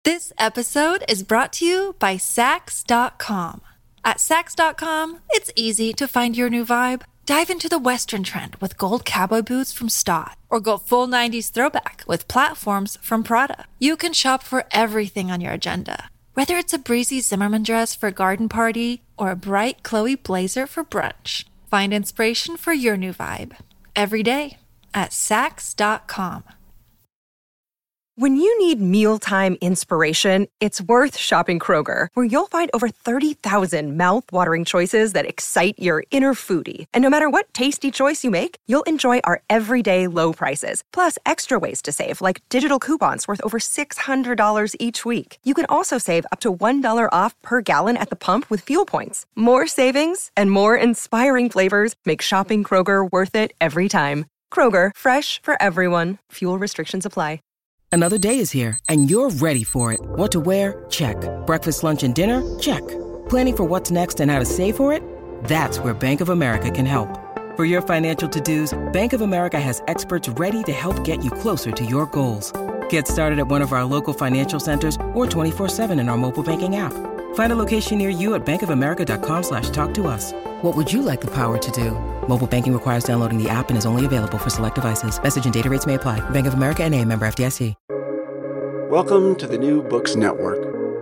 This episode is brought to you by Sax.com. At Sax.com, it's easy to find your new vibe. Dive into the Western trend with gold cowboy boots from Stott, or go full 90s throwback with platforms from Prada. You can shop for everything on your agenda, whether it's a breezy Zimmermann dress for a garden party or a bright Chloe blazer for brunch. Find inspiration for your new vibe every day at Sax.com. When you need mealtime inspiration, it's worth shopping Kroger, where you'll find over 30,000 mouth-watering choices that excite your inner foodie. And no matter what tasty choice you make, you'll enjoy our everyday low prices, plus extra ways to save, like digital coupons worth over $600 each week. You can also save up to $1 off per gallon at the pump with fuel points. More savings and more inspiring flavors make shopping Kroger worth it every time. Kroger, fresh for everyone. Fuel restrictions apply. Another day is here, and you're ready for it. What to wear? Check. Breakfast, lunch, and dinner? Check. Planning for what's next and how to save for it? That's where Bank of America can help. For your financial to-dos, Bank of America has experts ready to help get you closer to your goals. Get started at one of our local financial centers or 24/7 in our mobile banking app. Find a location near you at bankofamerica.com/talktous. What would you like the power to do? Mobile banking requires downloading the app and is only available for select devices. Message and data rates may apply. Bank of America N.A., member FDIC. Welcome to the New Books Network.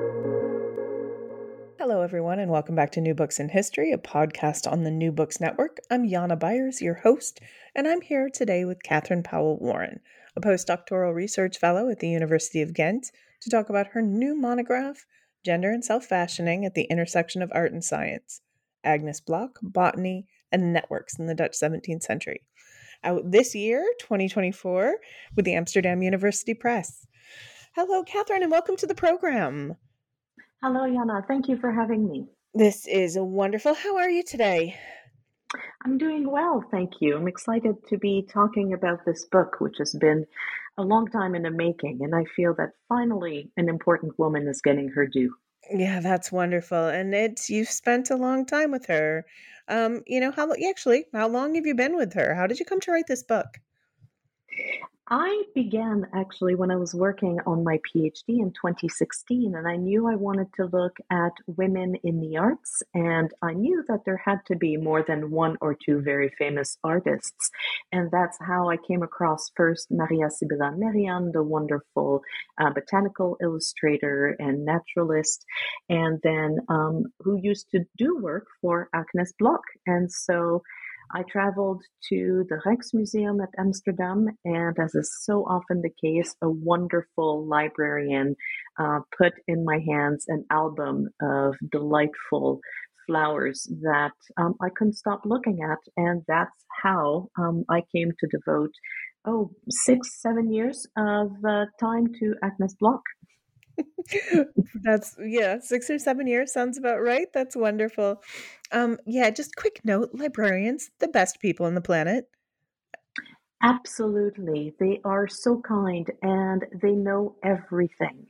Hello, everyone, and welcome back to New Books in History, a podcast on the New Books Network. I'm Jana Byers, your host, and I'm here today with Catherine Powell-Warren, a postdoctoral research fellow at the University of Ghent, to talk about her new monograph, Gender and Self-Fashioning at the Intersection of Art and Science, Agnes Block, Botany, and Networks in the Dutch 17th Century. Out this year, 2024, with the Amsterdam University Press. Hello, Catherine, and welcome to the program. Hello, Jana. Thank you for having me. This is wonderful. How are you today? I'm doing well, thank you. I'm excited to be talking about this book, which has been a long time in the making, and I feel that finally an important woman is getting her due. Yeah, that's wonderful. And you've spent a long time with her. How long have you been with her? How did you come to write this book? I began actually when I was working on my PhD in 2016, and I knew I wanted to look at women in the arts, and I knew that there had to be more than one or two very famous artists. And that's how I came across first Maria Sibylla Merian, the wonderful botanical illustrator and naturalist, and then who used to do work for Agnes Block. And so I traveled to the Rijksmuseum at Amsterdam, and as is so often the case, a wonderful librarian put in my hands an album of delightful flowers that I couldn't stop looking at, and that's how I came to devote 6-7 years of time to Agnes Block. That's 6 or 7 years sounds about right. That's wonderful. Just quick note, librarians, the best people on the planet. Absolutely. They are so kind and they know everything.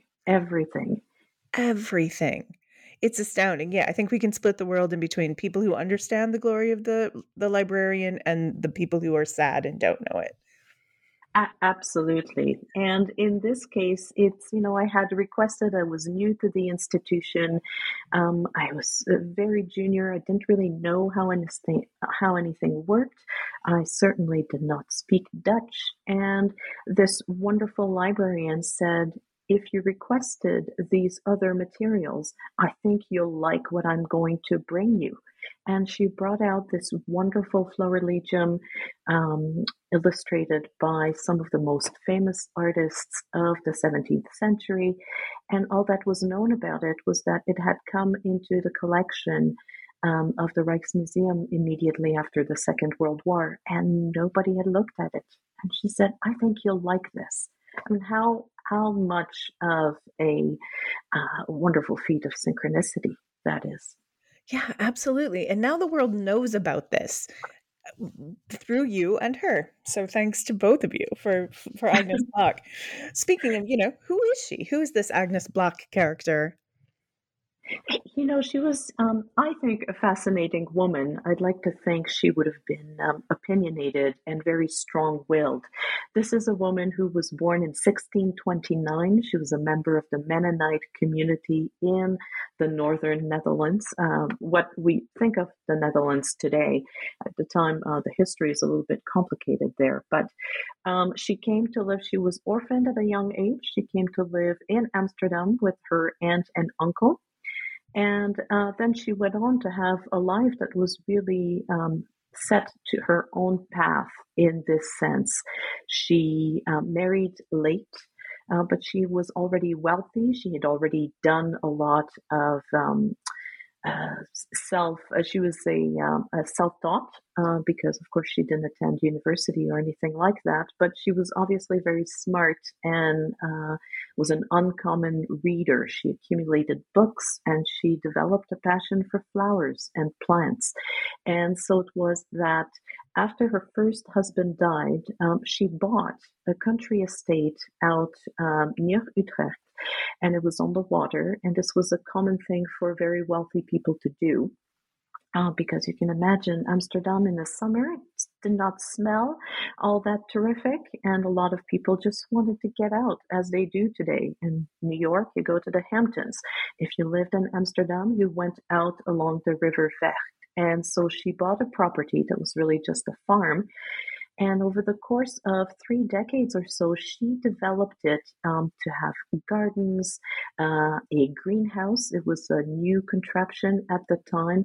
It's astounding. Yeah, I think we can split the world in between people who understand the glory of the librarian and the people who are sad and don't know it. Absolutely. And in this case, it's, I had requested, I was new to the institution. I was very junior. I didn't really know how anything worked. I certainly did not speak Dutch. And this wonderful librarian said, if you requested these other materials, I think you'll like what I'm going to bring you. And she brought out this wonderful florilegium illustrated by some of the most famous artists of the 17th century. And all that was known about it was that it had come into the collection of the Rijksmuseum immediately after the Second World War, and nobody had looked at it. And she said, I think you'll like this. I mean, how much of a wonderful feat of synchronicity that is. Yeah, absolutely. And now the world knows about this through you and her. So thanks to both of you for Agnes Block. Speaking of, who is she? Who is this Agnes Block character? She was, I think, a fascinating woman. I'd like to think she would have been opinionated and very strong willed. This is a woman who was born in 1629. She was a member of the Mennonite community in the northern Netherlands. What we think of the Netherlands today, at the time, the history is a little bit complicated there. But she came to live, she was orphaned at a young age. She came to live in Amsterdam with her aunt and uncle. And then she went on to have a life that was really set to her own path in this sense. She married late, but she was already wealthy. She had already done a lot of she was a self-taught because of course she didn't attend university or anything like that, but she was obviously very smart and was an uncommon reader. She accumulated books and she developed a passion for flowers and plants. And so it was that after her first husband died, she bought a country estate out near Utrecht, and it was on the water. And this was a common thing for very wealthy people to do. Because you can imagine Amsterdam in the summer did not smell all that terrific, and a lot of people just wanted to get out, as they do today. In New York, you go to the Hamptons. If you lived in Amsterdam, you went out along the River Vecht. And so she bought a property that was really just a farm. And over the course of 3 decades or so, she developed it to have gardens, a greenhouse. It was a new contraption at the time.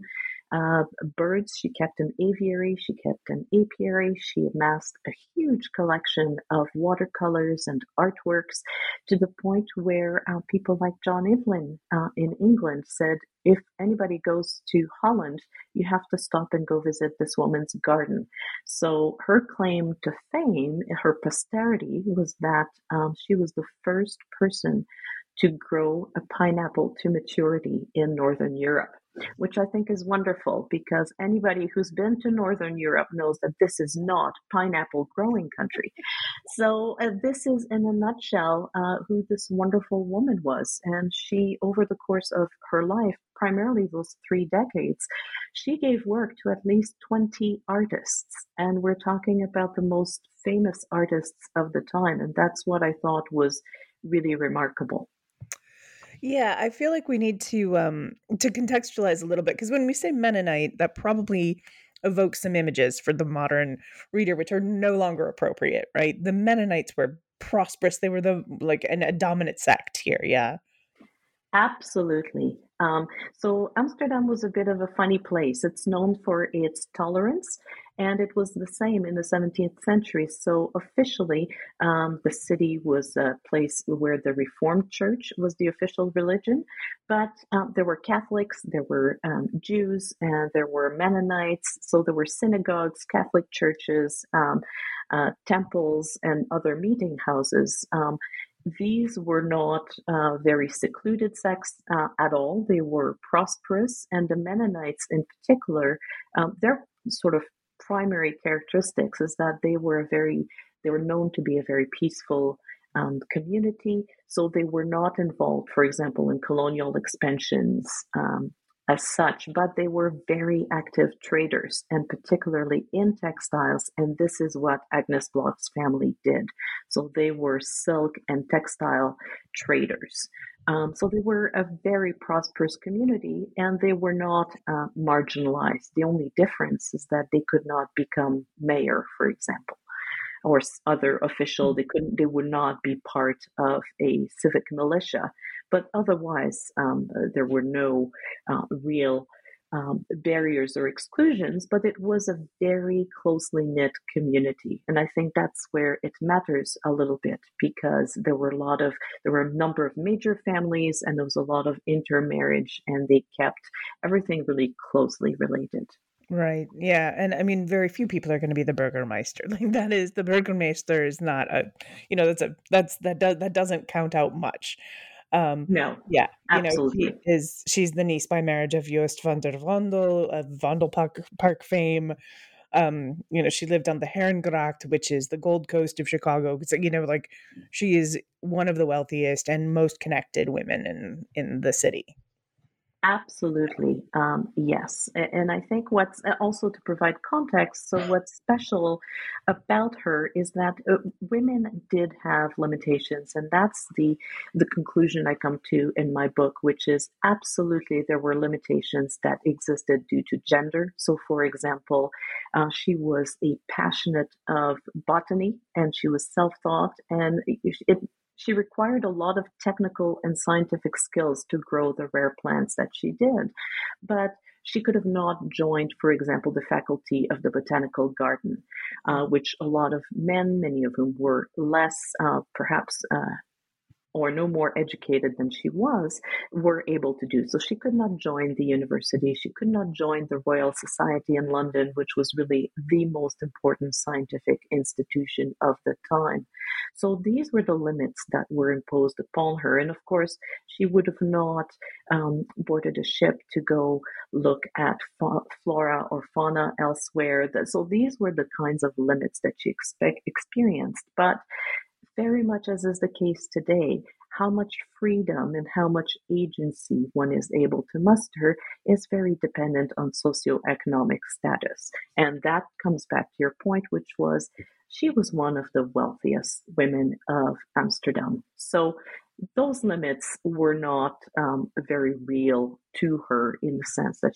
Birds, she kept an aviary, she kept an apiary, she amassed a huge collection of watercolors and artworks to the point where people like John Evelyn in England said, if anybody goes to Holland, you have to stop and go visit this woman's garden. So her claim to fame, her posterity, was that she was the first person to grow a pineapple to maturity in Northern Europe, which I think is wonderful because anybody who's been to Northern Europe knows that this is not pineapple growing country. So this is, in a nutshell, who this wonderful woman was. And she, over the course of her life, primarily those 3 decades, she gave work to at least 20 artists. And we're talking about the most famous artists of the time. And that's what I thought was really remarkable. Yeah, I feel like we need to contextualize a little bit, because when we say Mennonite, that probably evokes some images for the modern reader, which are no longer appropriate, right? The Mennonites were prosperous; they were a dominant sect here. Yeah. Absolutely. So Amsterdam was a bit of a funny place. It's known for its tolerance, and it was the same in the 17th century. So officially, the city was a place where the Reformed Church was the official religion, but there were Catholics, there were Jews, and there were Mennonites. So there were synagogues, Catholic churches, temples, and other meeting houses. These were not very secluded sects at all. They were prosperous, and the Mennonites in particular, their sort of primary characteristics is that they were known to be a very peaceful community. So they were not involved, for example, in colonial expansions as such, but they were very active traders, and particularly in textiles. And this is what Agnes Block's family did. So they were silk and textile traders. So they were a very prosperous community, and they were not marginalized. The only difference is that they could not become mayor, for example, or other official. They would not be part of a civic militia, but otherwise there were no real barriers or exclusions, but it was a very closely knit community. And I think that's where it matters a little bit, because there were a number of major families, and there was a lot of intermarriage, and they kept everything really closely related. Right. Yeah. And I mean, very few people are going to be the Burgermeister. The Burgermeister is not that doesn't count out much. No. Yeah. Absolutely. She's the niece by marriage of Joost van der Vondel, of Vondelpark fame. She lived on the Herengracht, which is the Gold Coast of Chicago. She is one of the wealthiest and most connected women in the city. Absolutely. Yes. And I think what's also to provide context, so what's special about her is that women did have limitations. And that's the conclusion I come to in my book, which is absolutely there were limitations that existed due to gender. So, for example, she was a passionate of botany and she was self-taught, and she required a lot of technical and scientific skills to grow the rare plants that she did. But she could have not joined, for example, the faculty of the botanical garden, which a lot of men, many of whom were less, perhaps, or no more educated than she was, were able to do. So she could not join the university. She could not join the Royal Society in London, which was really the most important scientific institution of the time. So these were the limits that were imposed upon her. And of course, she would have not boarded a ship to go look at flora or fauna elsewhere. So these were the kinds of limits that she experienced. But very much as is the case today, how much freedom and how much agency one is able to muster is very dependent on socioeconomic status. And that comes back to your point, which was she was one of the wealthiest women of Amsterdam. So those limits were not very real to her in the sense that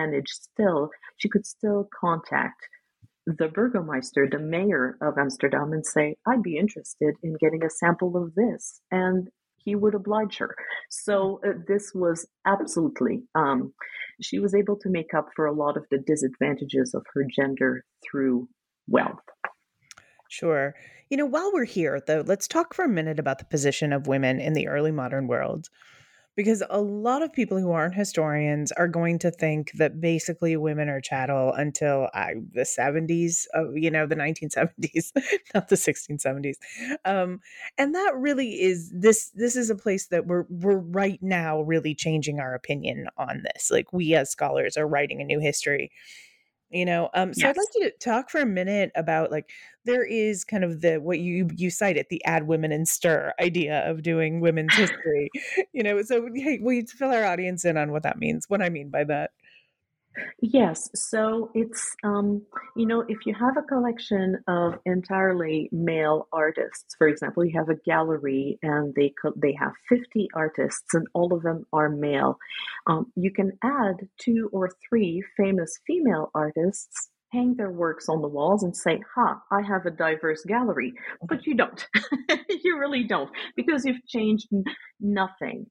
she could still contact the Burgomeister, the mayor of Amsterdam, and say, I'd be interested in getting a sample of this. And he would oblige her. So this was absolutely, she was able to make up for a lot of the disadvantages of her gender through wealth. Sure. While we're here, though, let's talk for a minute about the position of women in the early modern world. Because a lot of people who aren't historians are going to think that basically women are chattel until the 70s, the 1970s, not the 1670s. And that really is, this is a place that we're right now really changing our opinion on this. Like, we as scholars are writing a new history. So yes. I'd like you to talk for a minute about, like, there is kind of what you cited, the add women and stir idea of doing women's history, so hey, will you fill our audience in on what that means, what I mean by that? Yes. So it's, if you have a collection of entirely male artists, for example, you have a gallery and they have 50 artists and all of them are male. You can add 2 or 3 famous female artists, hang their works on the walls and say, I have a diverse gallery. But you don't. You really don't, because you've changed nothing.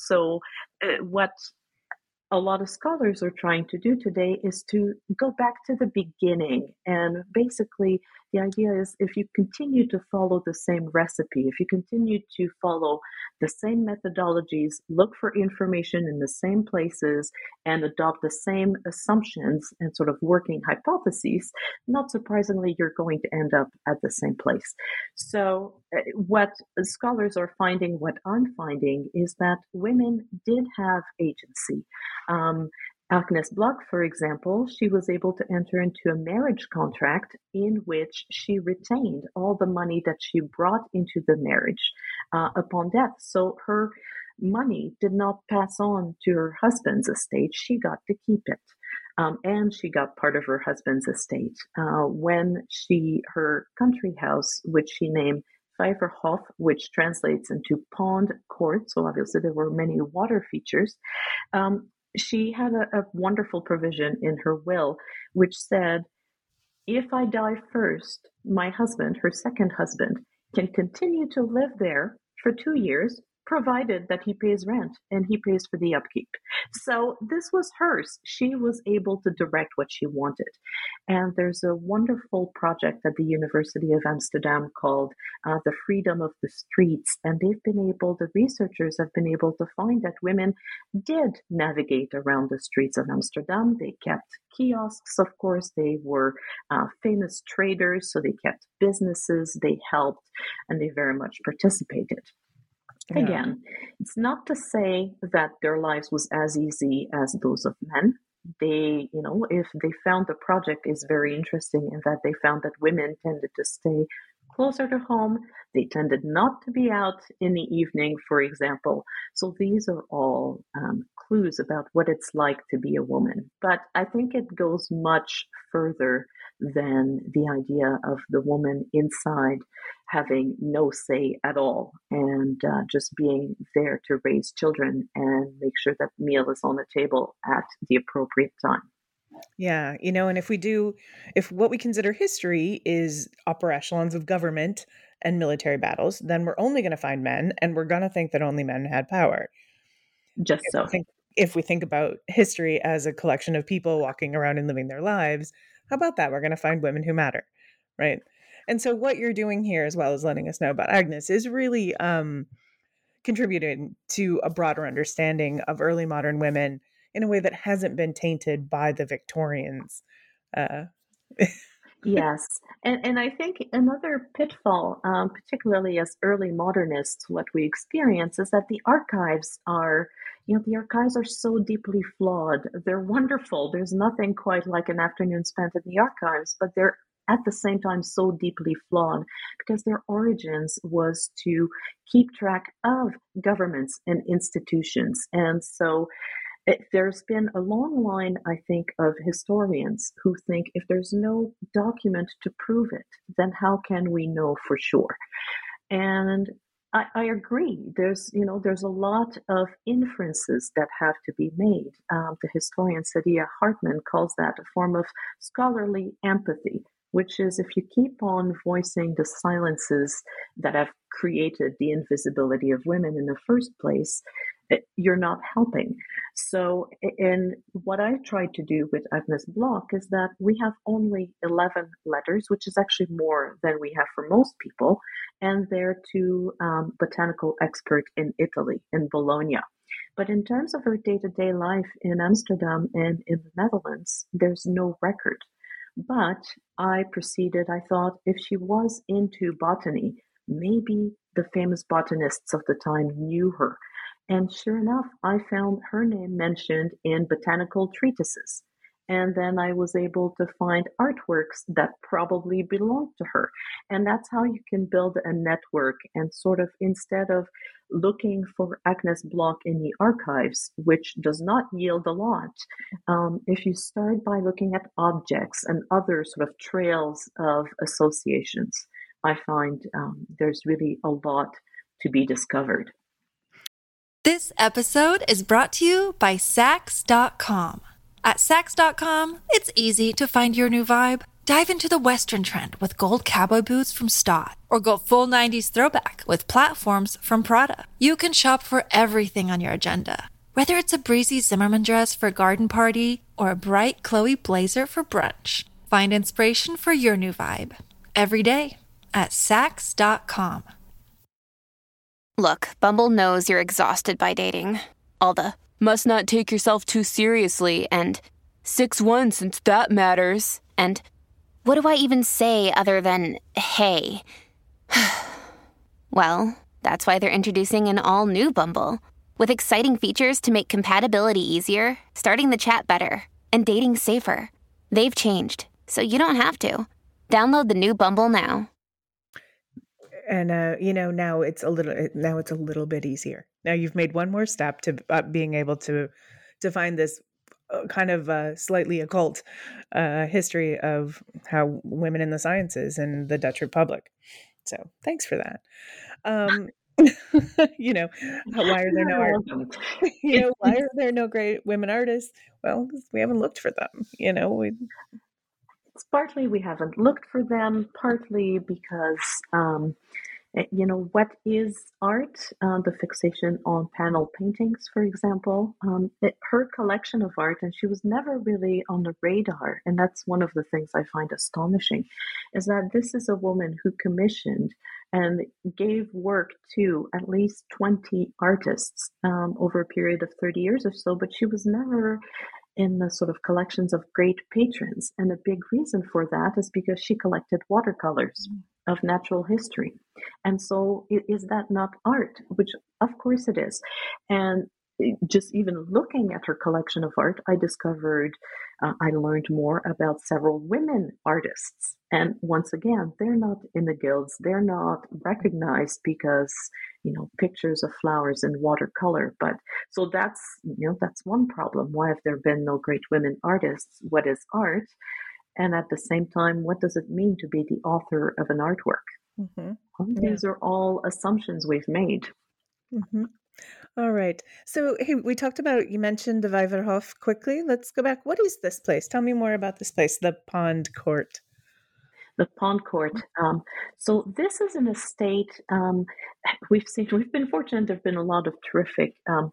What a lot of scholars are trying to do today is to go back to the beginning. And basically, the idea is if you continue to follow the same recipe, if you continue to follow the same methodologies, look for information in the same places, and adopt the same assumptions and sort of working hypotheses, not surprisingly, you're going to end up at the same place. So what scholars are finding, what I'm finding, is that women did have agency. Agnes Block, for example, she was able to enter into a marriage contract in which she retained all the money that she brought into the marriage upon death. So her money did not pass on to her husband's estate. She got to keep it. And she got part of her husband's estate. When her country house, which she named Vijverhof, which translates into pond court, so obviously there were many water features, she had a wonderful provision in her will, which said, if I die first, my husband, her second husband, can continue to live there for 2 years, provided that he pays rent and he pays for the upkeep. So this was hers. She was able to direct what she wanted. And there's a wonderful project at the University of Amsterdam called The Freedom of the Streets. And the researchers have been able to find that women did navigate around the streets of Amsterdam. They kept kiosks, of course. They were famous traders, so they kept businesses, they helped, and they very much participated. Yeah. Again, it's not to say that their lives was as easy as those of men. If they found the project is very interesting in that they found that women tended to stay closer to home. They tended not to be out in the evening, for example. So these are all clues about what it's like to be a woman. But I think it goes much further than the idea of the woman inside having no say at all and just being there to raise children and make sure that meal is on the table at the appropriate time. Yeah, and if what we consider history is upper echelons of government and military battles, then we're only going to find men, and we're going to think that only men had power. Just If so. we think, if we think about history as a collection of people walking around and living their lives, how about that? We're going to find women who matter, right? And so what you're doing here, as well as letting us know about Agnes, is really contributing to a broader understanding of early modern women in a way that hasn't been tainted by the Victorians. Yes. And I think another pitfall, particularly as early modernists, what we experience is that the archives are so deeply flawed. They're wonderful. There's nothing quite like an afternoon spent in the archives, but they're at the same time so deeply flawed because their origins was to keep track of governments and institutions. And so there's been a long line, I think, of historians who think if there's no document to prove it, then how can we know for sure? And I agree. There's a lot of inferences that have to be made. The historian Saidiya Hartman calls that a form of scholarly empathy, which is if you keep on voicing the silences that have created the invisibility of women in the first place, you're not helping. So, in what I tried to do with Agnes Block is that we have only 11 letters, which is actually more than we have for most people, and they're to botanical expert in Italy, in Bologna. But in terms of her day-to-day life in Amsterdam and in the Netherlands, there's no record. But I thought if she was into botany, maybe the famous botanists of the time knew her. And sure enough, I found her name mentioned in botanical treatises. And then I was able to find artworks that probably belonged to her. And that's how you can build a network and sort of, instead of looking for Agnes Block in the archives, which does not yield a lot, if you start by looking at objects and other sort of trails of associations, I find there's really a lot to be discovered. This episode is brought to you by Saks.com. At Saks.com, it's easy to find your new vibe. Dive into the Western trend with gold cowboy boots from Stott, or go full 90s throwback with platforms from Prada. You can shop for everything on your agenda, whether it's a breezy Zimmermann dress for a garden party or a bright Chloe blazer for brunch. Find inspiration for your new vibe every day at Saks.com. Look, Bumble knows you're exhausted by dating. All the must not take yourself too seriously and 6'1" since that matters. And what do I even say other than hey? Well, that's why they're introducing an all-new Bumble with exciting features to make compatibility easier, starting the chat better, and dating safer. They've changed, so you don't have to. Download the new Bumble now. And now it's a little bit easier. Now you've made one more step to being able to find this kind of slightly occult history of how women in the sciences in the Dutch Republic. So thanks for that. Why are there no why are there no great women artists? Well, we haven't looked for them. It's partly we haven't looked for them, partly because what is art? The fixation on panel paintings, for example. Her collection of art, and she was never really on the radar, and that's one of the things I find astonishing, is that this is a woman who commissioned and gave work to at least 20 artists over a period of 30 years or so, but she was never in the sort of collections of great patrons. And a big reason for that is because she collected watercolors of natural history. And so is that not art? Which of course it is. And just even looking at her collection of art, I learned more about several women artists. And once again, they're not in the guilds. They're not recognized because, pictures of flowers in watercolor. But so that's one problem. Why have there been no great women artists? What is art? And at the same time, what does it mean to be the author of an artwork? These are all assumptions we've made. All right. So, hey, you mentioned the Weiverhof quickly. Let's go back. What is this place? Tell me more about this place, the Pond Court. The Pond Court. So this is an estate. We've been fortunate. There've been a lot of terrific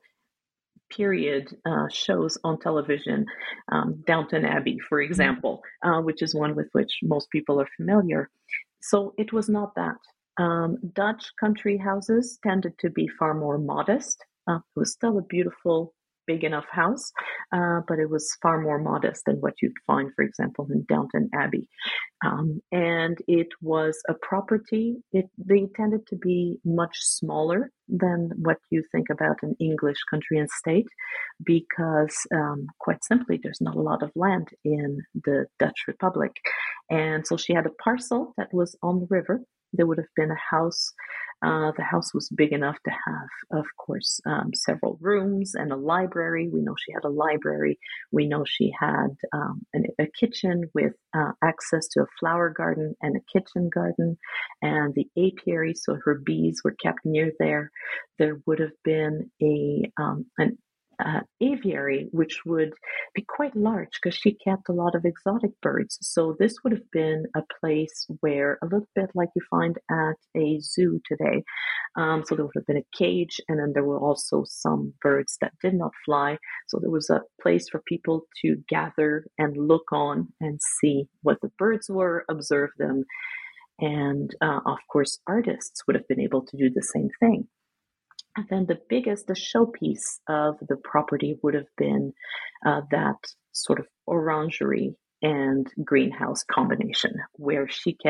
period shows on television. Downton Abbey, for example, which is one with which most people are familiar. So it was not that. Dutch country houses tended to be far more modest. It was still a beautiful, big enough house, but it was far more modest than what you'd find, for example, in Downton Abbey. And it was a property. They tended to be much smaller than what you think about an English country and state, because quite simply, there's not a lot of land in the Dutch Republic. And so she had a parcel that was on the river. There would have been a house. The house was big enough to have, of course, several rooms and a library. We know she had a library. We know she had a kitchen with access to a flower garden and a kitchen garden, and the apiary, so her bees were kept near there. There would have been an aviary, which would be quite large because she kept a lot of exotic birds. So this would have been a place where, a little bit like you find at a zoo today. So there would have been a cage, and then there were also some birds that did not fly. So there was a place for people to gather and look on and see what the birds were, observe them. And of course, artists would have been able to do the same thing. And then the showpiece of the property would have been that sort of orangery and greenhouse combination, where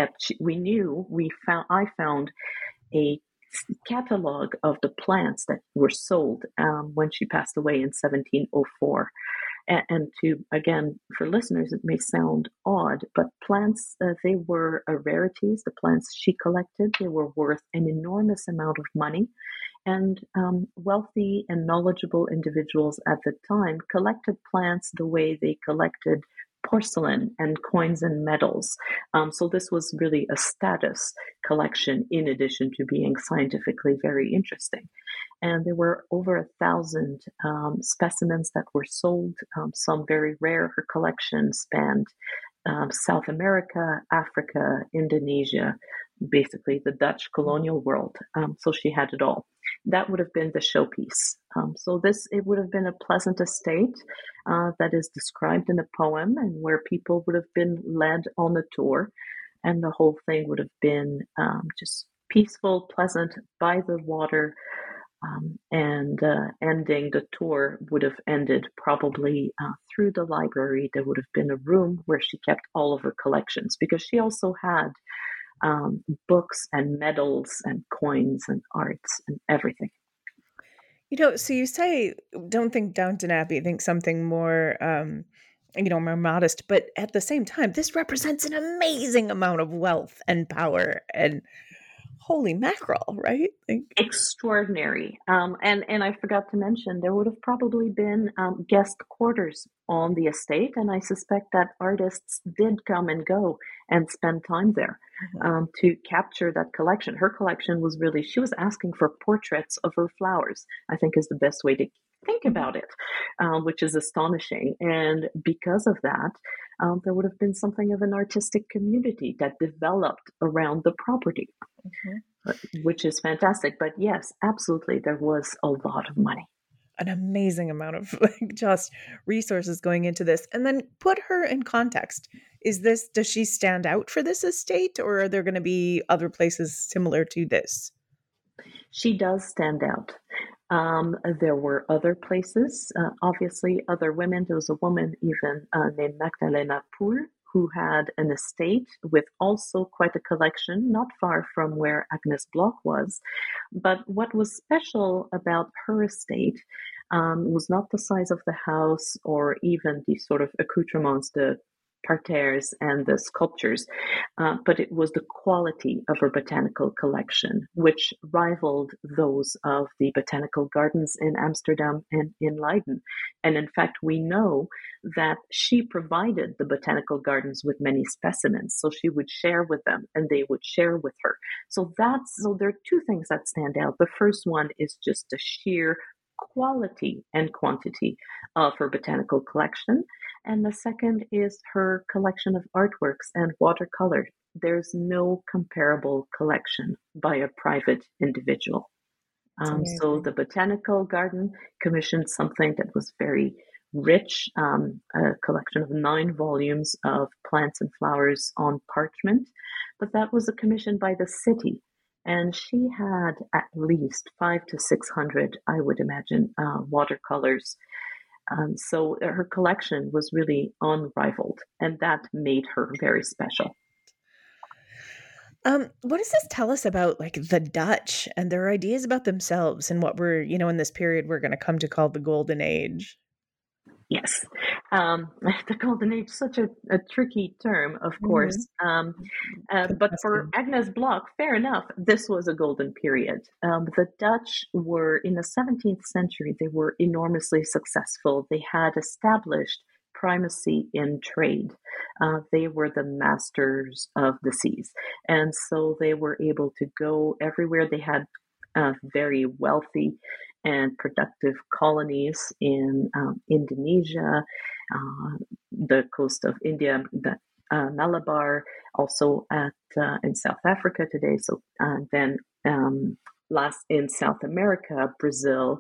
I found a catalog of the plants that were sold when she passed away in 1704. And again, for listeners, it may sound odd, but plants, they were rarities. The plants she collected, they were worth an enormous amount of money. And wealthy and knowledgeable individuals at the time collected plants the way they collected porcelain and coins and medals. So this was really a status collection in addition to being scientifically very interesting. And there were over 1,000 specimens that were sold, some very rare. Her collection spanned South America, Africa, Indonesia, basically the Dutch colonial world. So she had it all. That would have been the showpiece. It would have been a pleasant estate that is described in a poem, and where people would have been led on a tour. And the whole thing would have been just peaceful, pleasant, by the water. Ending the tour would have ended probably through the library. There would have been a room where she kept all of her collections, because she also had books and medals and coins and arts and everything. So you say, don't think Downton Abbey, think something more, more modest. But at the same time, this represents an amazing amount of wealth and power and holy mackerel, right? Extraordinary. And I forgot to mention, there would have probably been guest quarters on the estate, and I suspect that artists did come and go and spend time there to capture that collection. Her collection was really, she was asking for portraits of her flowers, I think is the best way to think about it, which is astonishing. And because of that, there would have been something of an artistic community that developed around the property, which is fantastic. But yes, absolutely, there was a lot of money. An amazing amount of just resources going into this. And then put her in context. Does she stand out for this estate, or are there going to be other places similar to this? She does stand out. There were other places, obviously other women. There was a woman even named Magdalena Poel, who had an estate with also quite a collection, not far from where Agnes Bloch was. But what was special about her estate Was not the size of the house or even the sort of accoutrements, the parterres and the sculptures, but it was the quality of her botanical collection, which rivaled those of the botanical gardens in Amsterdam and in Leiden. And in fact, we know that she provided the botanical gardens with many specimens, so she would share with them and they would share with her. So there are two things that stand out. The first one is just the sheer quality and quantity of her botanical collection. And the second is her collection of artworks and watercolor. There's no comparable collection by a private individual. So the Botanical Garden commissioned something that was very rich, a collection of 9 volumes of plants and flowers on parchment, but that was a commission by the city. And she had at least 500 to 600, I would imagine, watercolors. So her collection was really unrivaled, and that made her very special. What does this tell us about like the Dutch and their ideas about themselves and what we're, in this period we're going to come to call the Golden Age? Yes. The Golden Age, such a tricky term, of course. But for Agnes Block, fair enough, this was a golden period. The Dutch were, in the 17th century, they were enormously successful. They had established primacy in trade. They were the masters of the seas. And so they were able to go everywhere. They had very wealthy and productive colonies in Indonesia, the coast of India, the Malabar, also in South Africa today. So then last in South America, Brazil,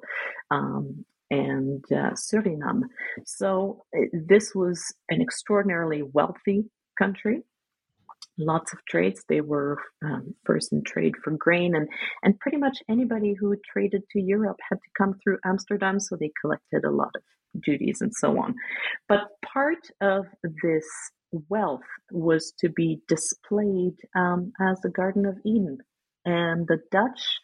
and Suriname. So this was an extraordinarily wealthy country. Lots of trades. They were first in trade for grain, and pretty much anybody who traded to Europe had to come through Amsterdam, so they collected a lot of duties and so on. But part of this wealth was to be displayed as the Garden of Eden. And the Dutch,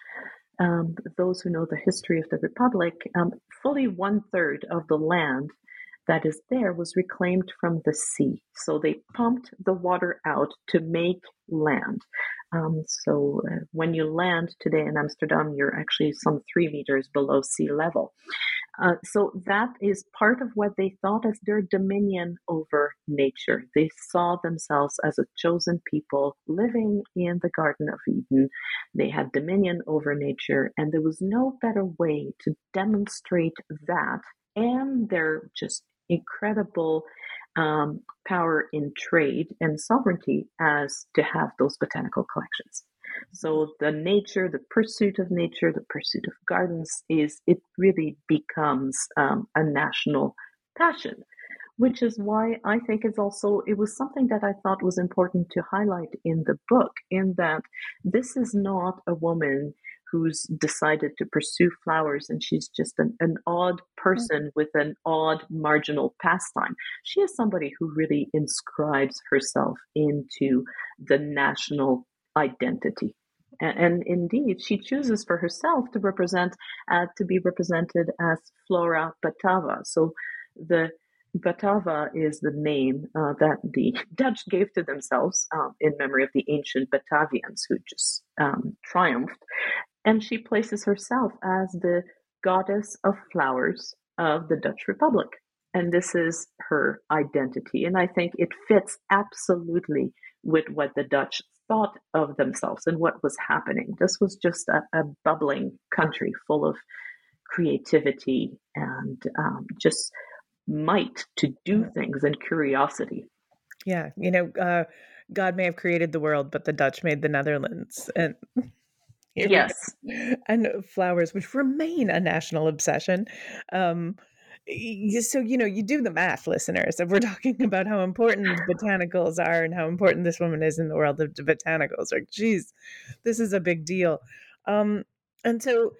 those who know the history of the Republic, fully 1/3 of the land that is there was reclaimed from the sea. So they pumped the water out to make land. So when you land today in Amsterdam, you're actually some 3 meters below sea level. So that is part of what they thought as their dominion over nature. They saw themselves as a chosen people living in the Garden of Eden. They had dominion over nature, and there was no better way to demonstrate that and their just incredible power in trade and sovereignty as to have those botanical collections. So the pursuit of nature, the pursuit of gardens it really becomes a national passion, which is why I think it was something that I thought was important to highlight in the book, in that this is not a woman who's decided to pursue flowers and she's just an odd person with an odd marginal pastime. She is somebody who really inscribes herself into the national identity. And indeed, she chooses for herself to be represented as Flora Batava. So the Batava is the name that the Dutch gave to themselves in memory of the ancient Batavians who just triumphed. And she places herself as the goddess of flowers of the Dutch Republic. And this is her identity. And I think it fits absolutely with what the Dutch thought of themselves and what was happening. This was just a bubbling country full of creativity and just might to do things and curiosity. Yeah. God may have created the world, but the Dutch made the Netherlands. And yes. And flowers, which remain a national obsession. So, you do the math, listeners. If we're talking about how important botanicals are and how important this woman is in the world of botanicals, like, geez, this is a big deal. And so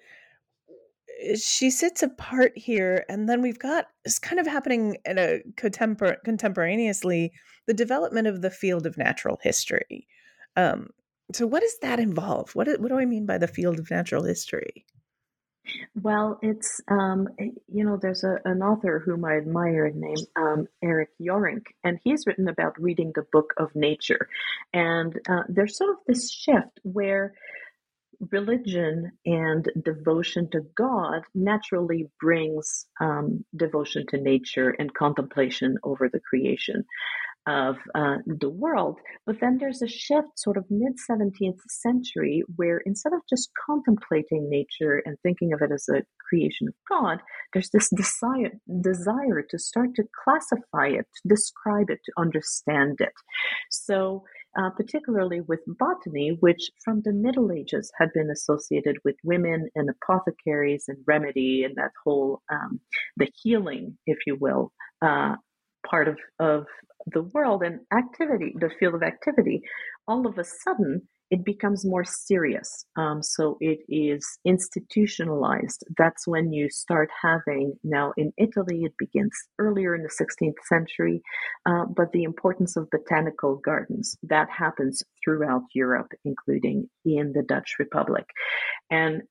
she sits apart here, and then we've got it's kind of happening in a contemporaneously the development of the field of natural history. So what does that involve? What do I mean by the field of natural history? Well, it's there's an author whom I admire named Eric Yorink, and he's written about reading the book of nature, and there's sort of this shift where religion and devotion to God naturally brings devotion to nature and contemplation over the creation of the world. But then there's a shift, sort of mid 17th century, where instead of just contemplating nature and thinking of it as a creation of God, there's this desire to start to classify it, to describe it, to understand it. So, particularly with botany, which from the Middle Ages had been associated with women and apothecaries and remedy and that whole the healing, if you will, part of the world and activity, the field of activity, all of a sudden it becomes more serious. So it is institutionalized. That's when you start having, now in Italy, it begins earlier in the 16th century, but the importance of botanical gardens, that happens throughout Europe, including in the Dutch Republic. And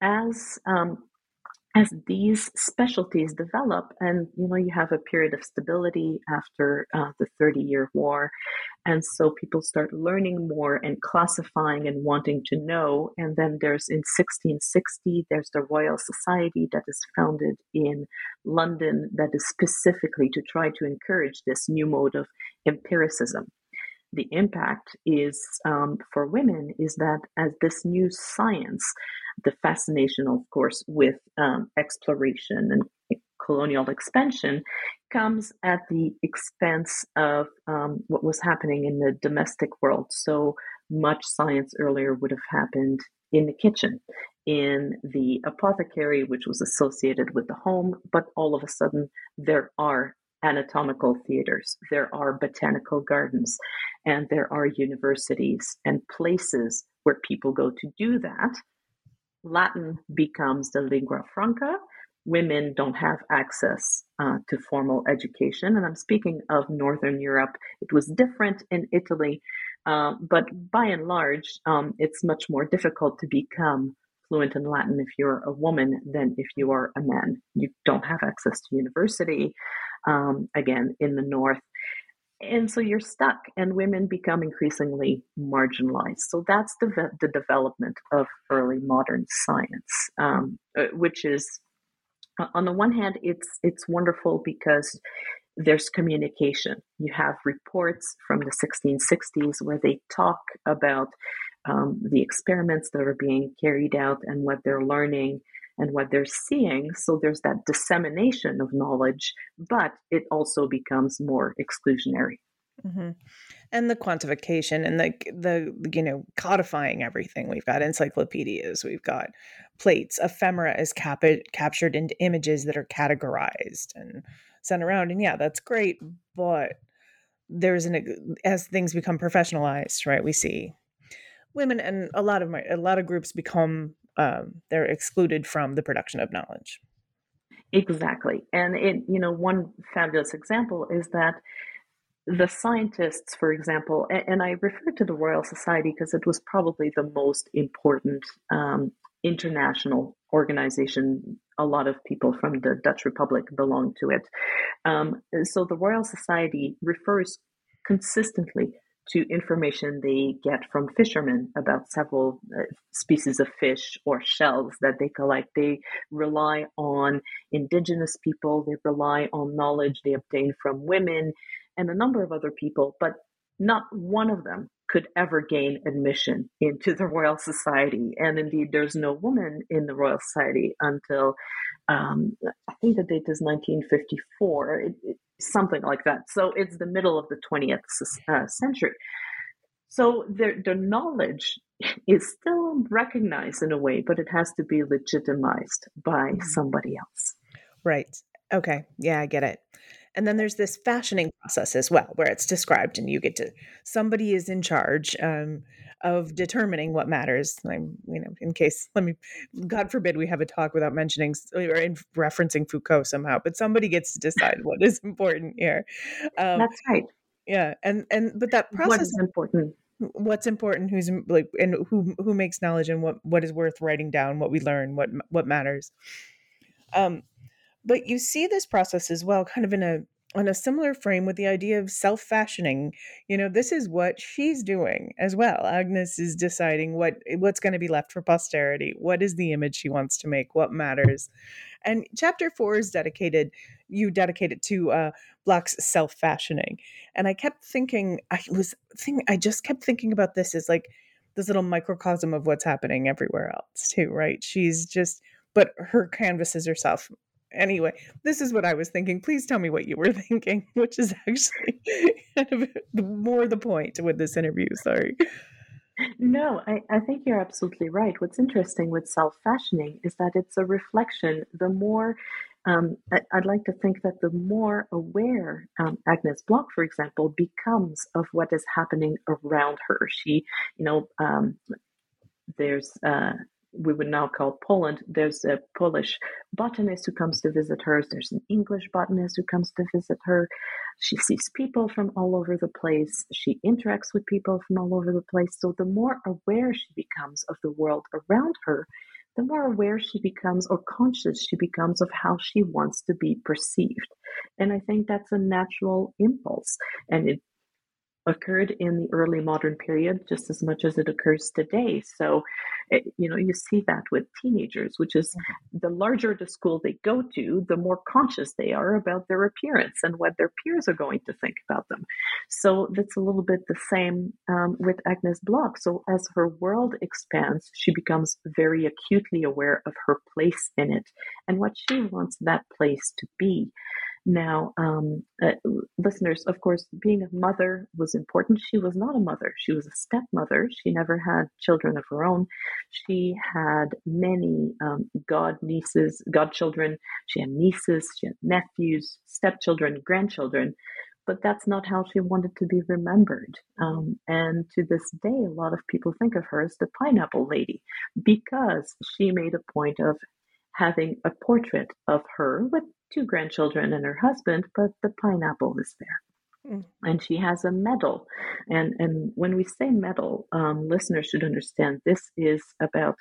as these specialties develop, and you have a period of stability after the 30-year war, and so people start learning more and classifying and wanting to know. And then there's, in 1660, there's the Royal Society that is founded in London that is specifically to try to encourage this new mode of empiricism. The impact is for women is that as this new science, the fascination, of course, with exploration and colonial expansion comes at the expense of what was happening in the domestic world. So much science earlier would have happened in the kitchen, in the apothecary, which was associated with the home, but all of a sudden there are anatomical theaters, there are botanical gardens, and there are universities and places where people go to do that. Latin becomes the lingua franca. Women don't have access to formal education. And I'm speaking of Northern Europe. It was different in Italy, but by and large, it's much more difficult to become fluent in Latin if you're a woman than if you are a man. You don't have access to university, again, in the North. And so you're stuck, and women become increasingly marginalized. So that's the development of early modern science, which is, on the one hand, it's wonderful because there's communication. You have reports from the 1660s where they talk about the experiments that are being carried out and what they're learning and what they're seeing. So there's that dissemination of knowledge, but it also becomes more exclusionary. Mm-hmm. And the quantification and the codifying everything. We've got encyclopedias, we've got plates. Ephemera is captured into images that are categorized and sent around. And yeah, that's great, but as things become professionalized, right? We see women and a lot of groups become they're excluded from the production of knowledge. Exactly. And one fabulous example is that the scientists, for example, and I refer to the Royal Society because it was probably the most important international organization. A lot of people from the Dutch Republic belong to it. So the Royal Society refers consistently to information they get from fishermen about several species of fish or shells that they collect. They rely on indigenous people, they rely on knowledge they obtain from women and a number of other people, but not one of them could ever gain admission into the Royal Society. And indeed, there's no woman in the Royal Society until, I think the date is 1954. Something like that. So it's the middle of the 20th century. So the knowledge is still recognized in a way, but it has to be legitimized by somebody else. Right. Okay. Yeah, I get it. And then there's this fashioning process as well, where it's described and somebody is in charge of determining what matters. God forbid we have a talk without mentioning or referencing Foucault somehow, but somebody gets to decide what is important here. That's right. Yeah. But that process what is important. what's important, who's like, and who makes knowledge, and what is worth writing down, what we learn, what matters. But you see this process as well, kind of on a similar frame with the idea of self-fashioning. This is what she's doing as well. Agnes is deciding what's going to be left for posterity. What is the image she wants to make? What matters? And chapter 4 is dedicated to Block's self-fashioning. And I just kept thinking about this as like this little microcosm of what's happening everywhere else too, right? But her canvas is herself. Anyway, this is what I was thinking. Please tell me what you were thinking, which is actually kind of more the point with this interview. Sorry. No, I think you're absolutely right. What's interesting with self-fashioning is that it's a reflection. The more, I'd like to think that the more aware Agnes Block, for example, becomes of what is happening around her. She, there's we would now call Poland. There's a Polish botanist who comes to visit her. There's an English botanist who comes to visit her. She sees people from all over the place. She interacts with people from all over the place. So the more aware she becomes of the world around her, the more aware she becomes, or conscious she becomes, of how she wants to be perceived. And I think that's a natural impulse. And it occurred in the early modern period just as much as it occurs today. So, you see that with teenagers, which is the larger the school they go to, the more conscious they are about their appearance and what their peers are going to think about them. So that's a little bit the same with Agnes Block. So as her world expands, she becomes very acutely aware of her place in it and what she wants that place to be. Now, listeners, of course, being a mother was important. She was not a mother. She was a stepmother. She never had children of her own. She had many godchildren. She had nieces, she had nephews, stepchildren, grandchildren. But that's not how she wanted to be remembered. And to this day, a lot of people think of her as the Pineapple Lady because she made a point of having a portrait of her with 2 grandchildren and her husband, but the pineapple is there. And she has a medal. And when we say medal, listeners should understand this is about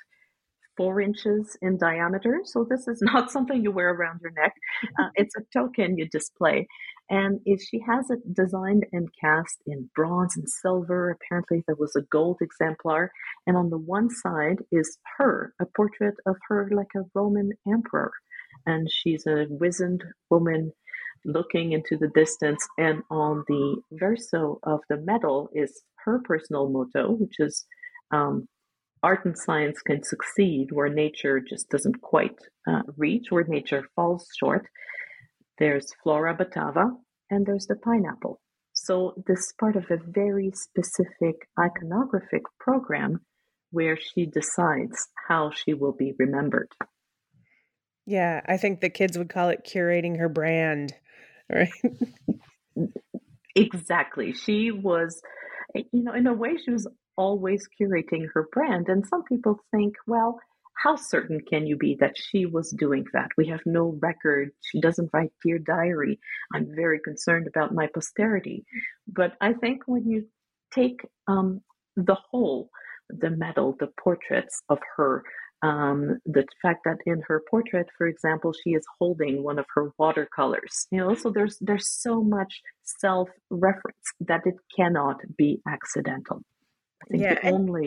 4 inches in diameter. So this is not something you wear around your neck. It's a token you display. And if she has it designed and cast in bronze and silver, apparently there was a gold exemplar. And on the one side is a portrait of her like a Roman emperor. And she's a wizened woman looking into the distance. And on the verso of the medal is her personal motto, which is art and science can succeed where nature just doesn't quite reach, where nature falls short. There's Flora Batava, and there's the pineapple. So this is part of a very specific iconographic program where she decides how she will be remembered. Yeah, I think the kids would call it curating her brand, right? Exactly. She was, in a way, she was always curating her brand. And some people think, well, how certain can you be that she was doing that? We have no record. She doesn't write Dear Diary. I'm very concerned about my posterity. But I think when you take the whole, the medal, the portraits of her, the fact that in her portrait, for example, she is holding one of her watercolors, so there's so much self-reference that it cannot be accidental. I think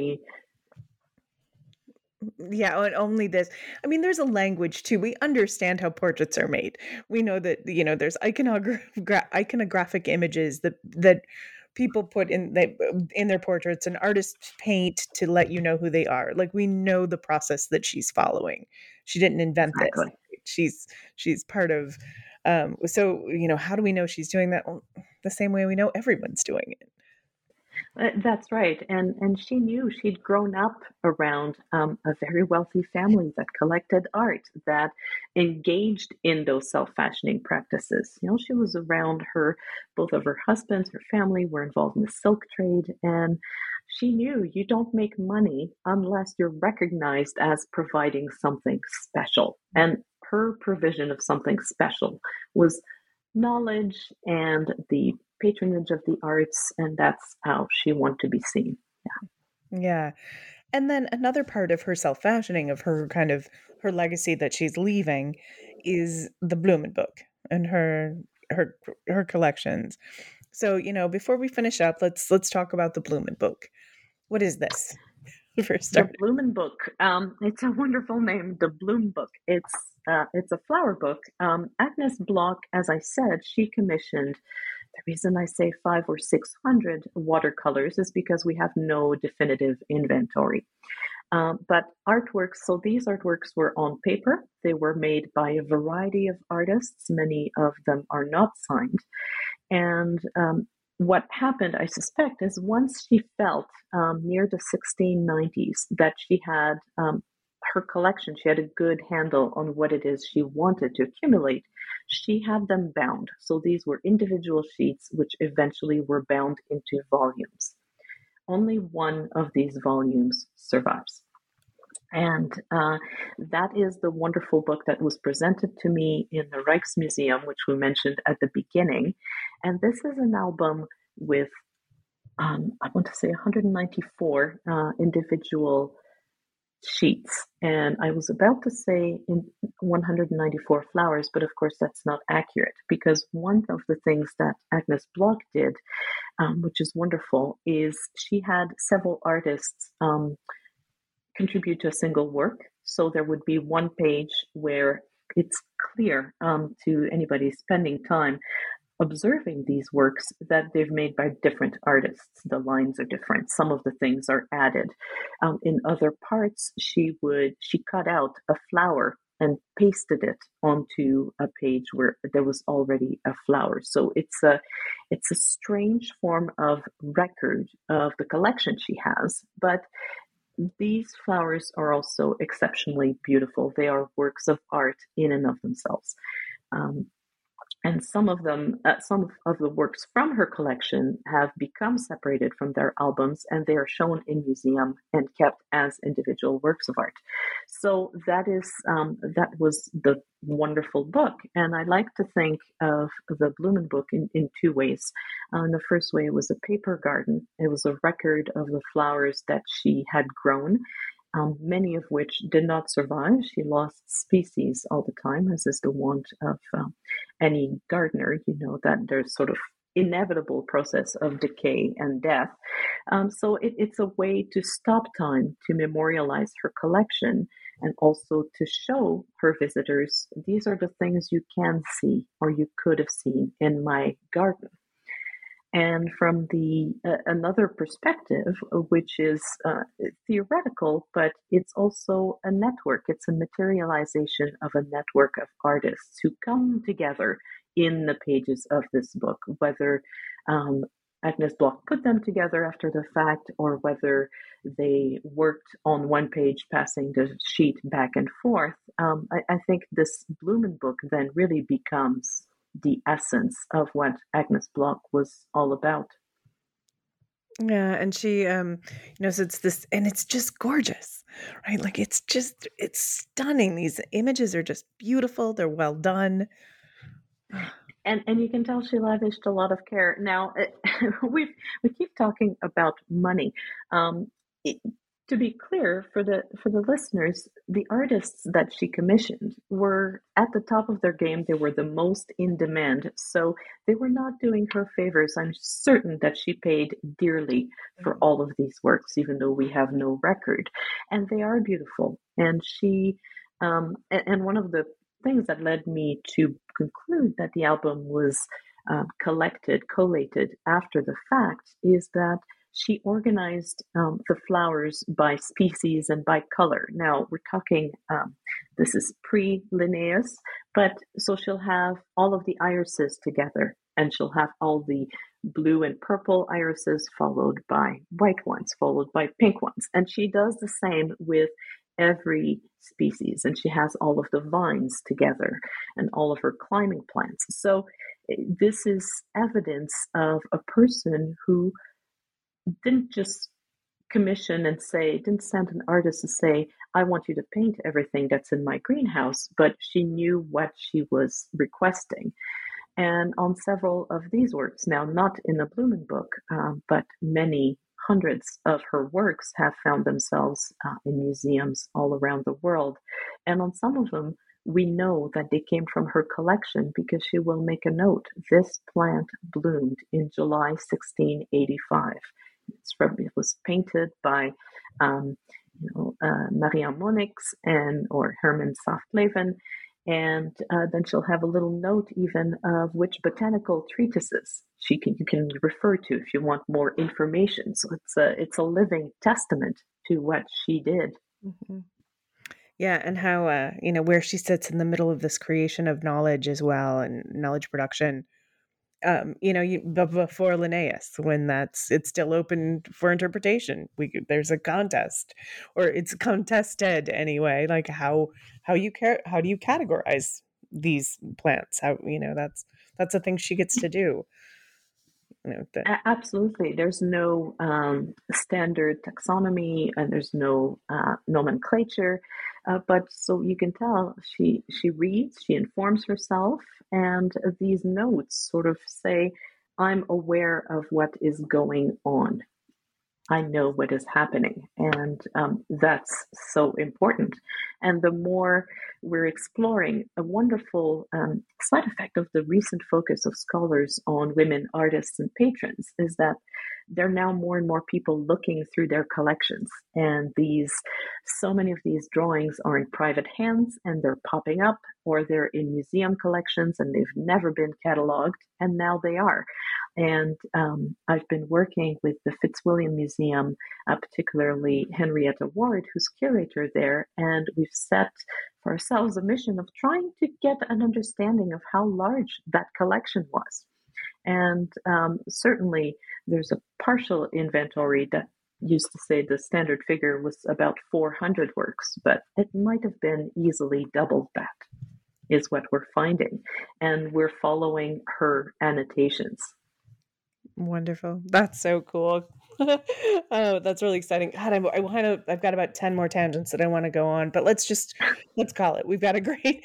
only this. I mean, there's a language too. We understand how portraits are made. We know that, there's iconographic images that people put in their portraits, and artists paint to let you know who they are. Like, we know the process that she's following. She didn't invent this. She's part of. So, how do we know she's doing that? Well, the same way we know everyone's doing it. That's right. And she knew she'd grown up around a very wealthy family that collected art, that engaged in those self-fashioning practices. She was around both of her husbands, her family were involved in the silk trade. And she knew you don't make money unless you're recognized as providing something special. And her provision of something special was knowledge and the patronage of the arts, and that's how she wanted to be seen. Yeah. And then another part of her self-fashioning, of her kind of her legacy that she's leaving, is the Blumenbook and her her collections. So, before we finish up, let's talk about the Blumenbook. What is this? For The starters. Blumen Book. It's a wonderful name. The Bloom Book. It's a flower book. Agnes Block, as I said, she commissioned. The reason I say 500 or 600 watercolors is because we have no definitive inventory. But artworks, so these artworks were on paper. They were made by a variety of artists. Many of them are not signed. And what happened, I suspect, is once she felt near the 1690s that she had her collection, she had a good handle on what it is she wanted to accumulate, she had them bound. So these were individual sheets which eventually were bound into volumes. Only one of these volumes survives. And that is the wonderful book that was presented to me in the Rijksmuseum, which we mentioned at the beginning. And this is an album with, I want to say, 194 individual sheets. And I was about to say in 194 flowers, but of course that's not accurate, because one of the things that Agnes Block did, which is wonderful, is she had several artists contribute to a single work. So there would be one page where it's clear to anybody spending time observing these works that they've made by different artists. The lines are different. Some of the things are added. In other parts, she cut out a flower and pasted it onto a page where there was already a flower. So it's a strange form of record of the collection she has, but these flowers are also exceptionally beautiful. They are works of art in and of themselves. And some of them, some of the works from her collection have become separated from their albums, and they are shown in museum and kept as individual works of art. So that was the wonderful book. And I like to think of the Blumen Book in two ways. The first way, it was a paper garden. It was a record of the flowers that she had grown, many of which did not survive. She lost species all the time, as is the wont of any gardener. You know that there's sort of inevitable process of decay and death. So it's a way to stop time, to memorialize her collection, and also to show her visitors, these are the things you can see or you could have seen in my garden. And from the another perspective, which is theoretical, but it's also a network. It's a materialization of a network of artists who come together in the pages of this book, whether Agnes Block put them together after the fact, or whether they worked on one page, passing the sheet back and forth. I think this Blumen Book then really becomes the essence of what Agnes Block was all about. Yeah, and she, so it's this, and it's just gorgeous, right? Like it's stunning. These images are just beautiful. They're well done. And you can tell she lavished a lot of care. Now, we keep talking about money. To be clear for the listeners, the artists that she commissioned were at the top of their game. They were the most in demand, so they were not doing her favors. I'm certain that she paid dearly for all of these works, even though we have no record. And they are beautiful. And she, and one of the things that led me to conclude that the album was collated after the fact is that she organized the flowers by species and by color. Now, we're talking, this is pre-Linnaeus, but so she'll have all of the irises together, and she'll have all the blue and purple irises followed by white ones, followed by pink ones. And she does the same with every species, and she has all of the vines together and all of her climbing plants. So this is evidence of a person who didn't just commission and didn't send an artist to say, I want you to paint everything that's in my greenhouse, but she knew what she was requesting. And on several of these works, now not in the Blumen Book, but many hundreds of her works have found themselves in museums all around the world. And on some of them, we know that they came from her collection because she will make a note. This plant bloomed in July 1685. It was painted by Marianne Monix or Herman Saftleven. And then she'll have a little note even of which botanical treatises you can refer to if you want more information. So it's a living testament to what she did. Mm-hmm. Yeah, and how where she sits in the middle of this creation of knowledge as well, and knowledge production. Before Linnaeus, when it's still open for interpretation. There's a contest, or it's contested anyway. Like how do you categorize these plants? How that's a thing she gets to do. Absolutely. There's no standard taxonomy, and there's no nomenclature. But so you can tell she reads, she informs herself, and these notes sort of say, I'm aware of what is going on. I know what is happening. And that's so important. And the more we're exploring, a wonderful side effect of the recent focus of scholars on women artists and patrons is that there are now more and more people looking through their collections. And so many of these drawings are in private hands, and they're popping up, or they're in museum collections and they've never been cataloged, and now they are. And I've been working with the Fitzwilliam Museum, particularly Henrietta Ward, who's curator there, and we've set for ourselves a mission of trying to get an understanding of how large that collection was. And certainly there's a partial inventory that used to say the standard figure was about 400 works, but it might have been easily double that, is what we're finding. And we're following her annotations. Wonderful. That's so cool. Oh, that's really exciting. God, I've got about 10 more tangents that I want to go on, but let's call it. We've got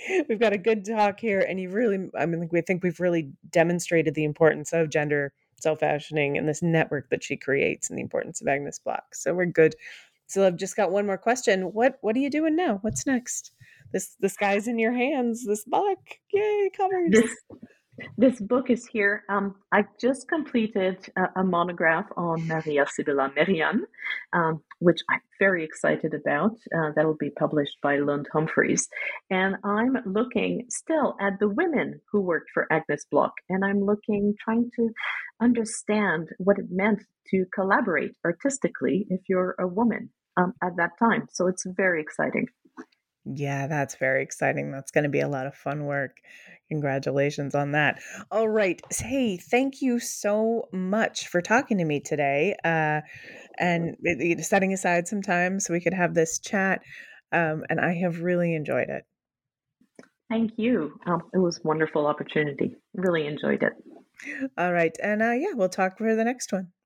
a good talk here. And we think we've really demonstrated the importance of gender self-fashioning and this network that she creates, and the importance of Agnes Block. So we're good. So I've just got one more question. What are you doing now? What's next? The sky's in your hands. This book. Yay, covers. This book is here. I just completed a monograph on Maria Sibylla Merian, which I'm very excited about. That'll be published by Lund Humphreys. And I'm looking still at the women who worked for Agnes Block. And I'm trying to understand what it meant to collaborate artistically if you're a woman at that time. So it's very exciting. Yeah, that's very exciting. That's going to be a lot of fun work. Congratulations on that. All right. Hey, thank you so much for talking to me today, and setting aside some time so we could have this chat. And I have really enjoyed it. Thank you. It was a wonderful opportunity. Really enjoyed it. All right. And we'll talk for the next one.